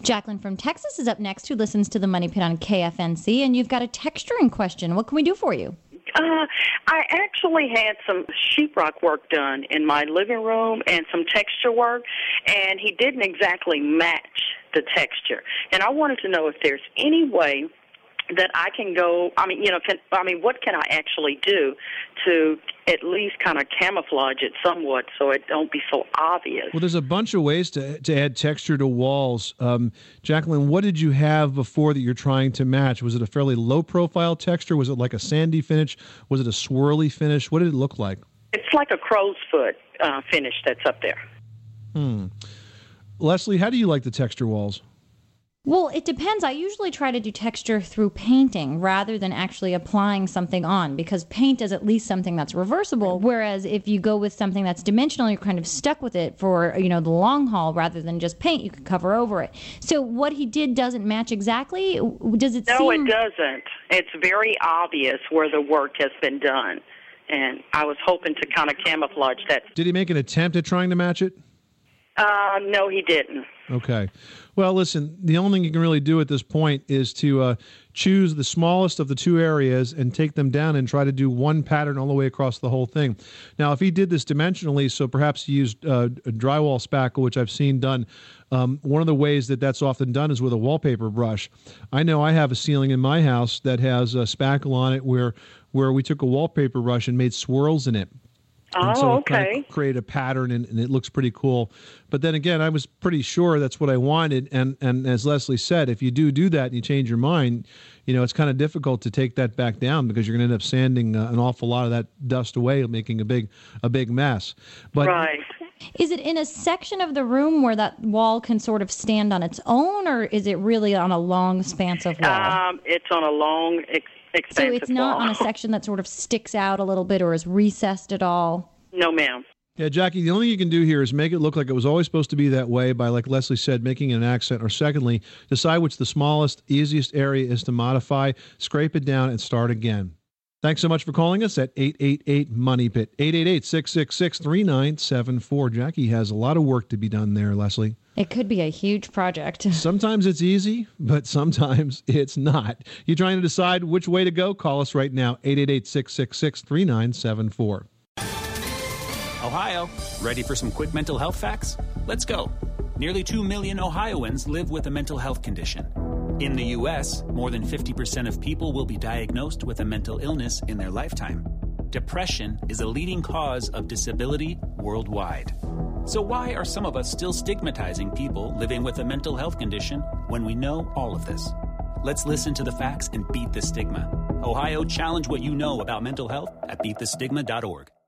Jacqueline from Texas is up next, who listens to the Money Pit on KFNC, and you've got a texturing question. What can we do for you? I actually had some sheetrock work done in my living room and some texture work, and he didn't exactly match the texture. And I wanted to know if there's any way that I can go, what can I actually do to at least kind of camouflage it somewhat so it don't be so obvious? Well, there's a bunch of ways to add texture to walls. Jacqueline, what did you have before that you're trying to match? Was it a fairly low-profile texture? Was it like a sandy finish? Was it a swirly finish? What did it look like? It's like a crow's foot finish that's up there. Leslie, how do you like the texture walls? Well, it depends. I usually try to do texture through painting rather than actually applying something on, because paint is at least something that's reversible, whereas if you go with something that's dimensional, you're kind of stuck with it for, the long haul rather than just paint. You could cover over it. So what he did doesn't match exactly? Does it seem... No, it doesn't. It's very obvious where the work has been done, and I was hoping to kind of camouflage that. Did he make an attempt at trying to match it? No, he didn't. Okay. Well, listen, the only thing you can really do at this point is to choose the smallest of the two areas and take them down and try to do one pattern all the way across the whole thing. Now, if he did this dimensionally, so perhaps he used a drywall spackle, which I've seen done, one of the ways that that's often done is with a wallpaper brush. I know I have a ceiling in my house that has a spackle on it where we took a wallpaper brush and made swirls in it. And so it kind of create a pattern, and it looks pretty cool. But then again, I was pretty sure that's what I wanted. And as Leslie said, if you do that and you change your mind, it's kind of difficult to take that back down because you're going to end up sanding an awful lot of that dust away, making a big mess. But right. Is it in a section of the room where that wall can sort of stand on its own, or is it really on a long, expansive wall? It's on a long, so it's not on a section that sort of sticks out a little bit or is recessed at all? No, ma'am. Yeah, Jackie, the only thing you can do here is make it look like it was always supposed to be that way by, like Leslie said, making an accent. Or secondly, decide which the smallest, easiest area is to modify, scrape it down, and start again. Thanks so much for calling us at 888-MONEY-PIT, 888-666-3974. Jackie has a lot of work to be done there, Leslie. It could be a huge project. Sometimes it's easy, but sometimes it's not. You trying to decide which way to go? Call us right now, 888-666-3974. Ohio, ready for some quick mental health facts? Let's go. Nearly 2 million Ohioans live with a mental health condition. In the U.S., more than 50% of people will be diagnosed with a mental illness in their lifetime. Depression is a leading cause of disability worldwide. So why are some of us still stigmatizing people living with a mental health condition when we know all of this? Let's listen to the facts and beat the stigma. Ohio, challenge what you know about mental health at beatthestigma.org.